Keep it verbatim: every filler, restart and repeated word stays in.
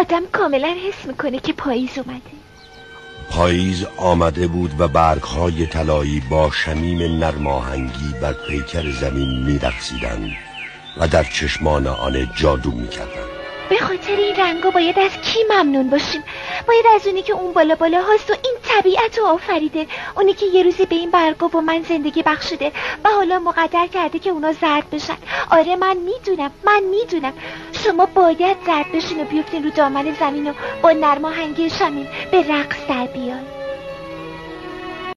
آدم کاملا حس میکنه که پاییز اومده. پاییز آمده بود و برگ‌های طلایی با شمیم نرماهنگی بر پیکر زمین می‌رقصیدند و در چشمان آن جادو می‌کردند. به خاطر این رنگا باید از کی ممنون باشیم؟ باید از اونی که اون بالا بالا هاست و این طبیعت رو آفریده، اونی که یه روزی به این برگا و من زندگی بخشیده و حالا مقدر کرده که اونا زرد بشن. آره من میدونم من میدونم شما باید زرد بشین و بیفتین رو دامن زمین و با نرماهنگی شمیم به رقص در بیاین.